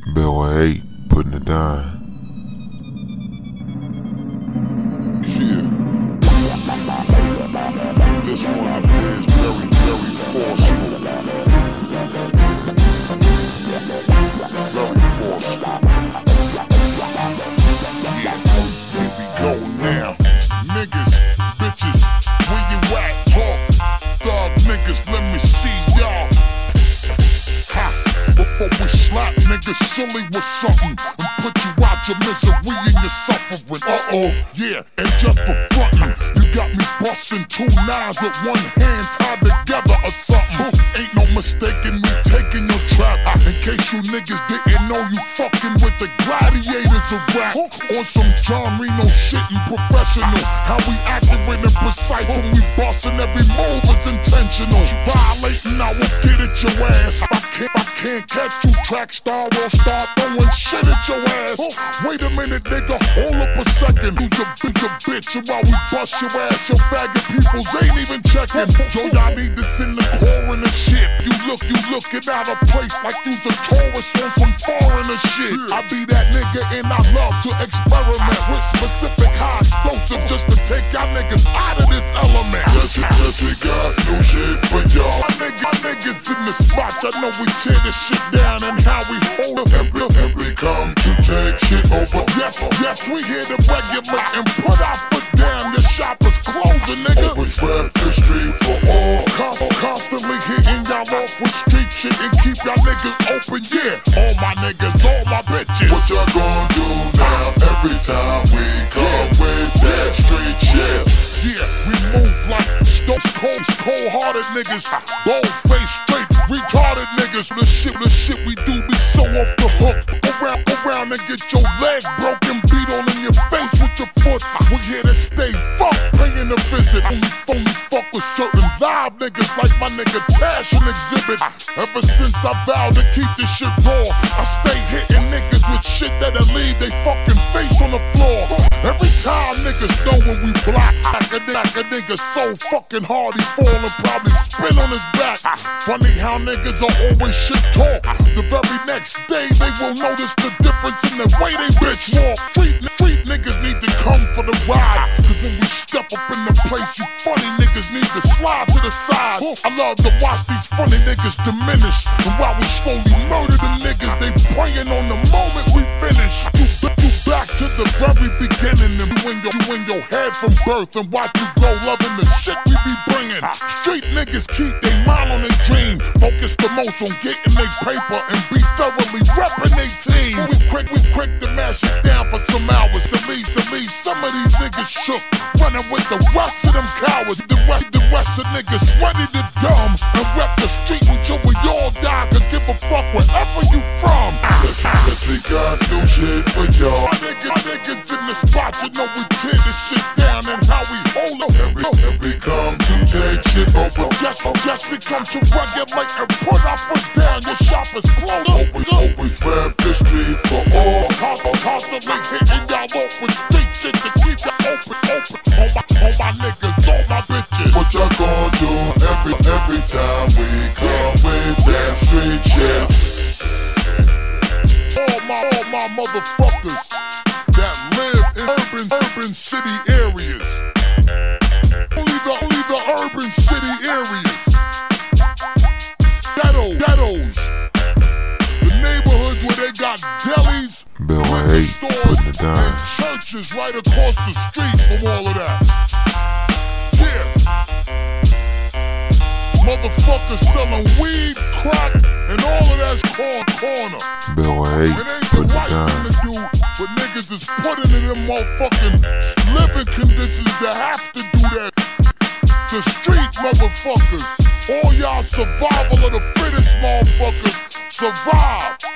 Bill 8, putting it down. Yeah. This one appears very, very forceful. Very forceful. Yeah, here we go now. Niggas, bitches, where you at? Talk, thug niggas, let me see y'all. Before we slap niggas silly with something and put you out your misery and your suffering. Yeah, and just for frontin', you got me bustin' 2 nines with one hand tied together or something. Ain't no mistaking me taking your trap. In case you niggas didn't know, you fucking with the gladiators of rap. On some John Reno shit and professional. How we accurate and precise when we bustin', every move is intentional. Violating, I will get at your ass. If I can't catch you, track star will start throwing shit at your ass. Wait a minute, nigga, hold up a second. Who's a bitch? And while we bust your ass, your faggot peoples ain't even checking. Yo, y'all need this in the core and the shit. You looking out of place like you's a tourist on some foreigner shit. I be that nigga and I love to experiment with specific high explosive just to take y'all niggas out of this element. Yes, we got new shit for y'all. My niggas in the spot, I know we tear this shit down and how we hold it. And we come to take shit over. Yes, we here to regulate and put our foot down. The shop is closing, nigga. Always rap the street for all. Constantly hitting y'all off with street shit and keep y'all niggas open, yeah. All my niggas, all my bitches. What y'all gonna do now every time we come with that street shit? Yeah, we move like cold-hearted niggas, bold-faced, straight, retarded niggas. The shit we do be so off the hook. Around and get your leg broken, beat on in your face with your foot. We here to stay fucked, paying a visit. Only fuck with certain live niggas like my nigga Tash and Exhibit. Ever since I vowed to keep this shit raw, I stay hitting niggas with shit that'll leave they fucking face on the floor. Every time niggas know when we block, like a nigga so fucking hard he fall and probably spin on his back. Funny how niggas are always shit talk. The very next day they will notice the difference in the way they bitch walk. Street niggas need to come for the ride, cause when we step up in the place, you funny niggas need to slide to the side. I love to watch these funny niggas diminish, and while we slowly murder them niggas, they praying on the moment we finish. You back to the very beginning, and you in your head from birth, and watch you grow loving the shit we be bringing. Street niggas keep their mind on their dream, focus the most on getting their paper, and be thoroughly reppin' their team. We quick to mash it down for some hours, to leave some of these niggas shook, running with the rest of them cowards. The rest of niggas ready to dumb, and rep the street until we all die, cause give a fuck wherever you from. Yes, we got new shit for y'all. My niggas in the spot, you know we tear this shit down and how we hold up. And we come to take shit over. Just we come to regulate and put our foot down. Your shop is closed. Always rap the street for all. Constantly hitting y'all off with street shit to keep y'all open. All my niggas, all my bitches. What y'all gonna do every time we come with that street shit? All my motherfuckers that live in urban city areas. Only the urban city areas. Ghettos. The neighborhoods where they got delis, Bill 8, putting it down. and churches right across the street from all of that. Yeah. Motherfuckers selling weed, crack, and all of that's corner. Bill 8, It ain't the putting it right down. thing to do, but niggas is putting in them motherfucking living conditions that have to do that. The street motherfuckers, all y'all survival of the fittest motherfuckers, survive.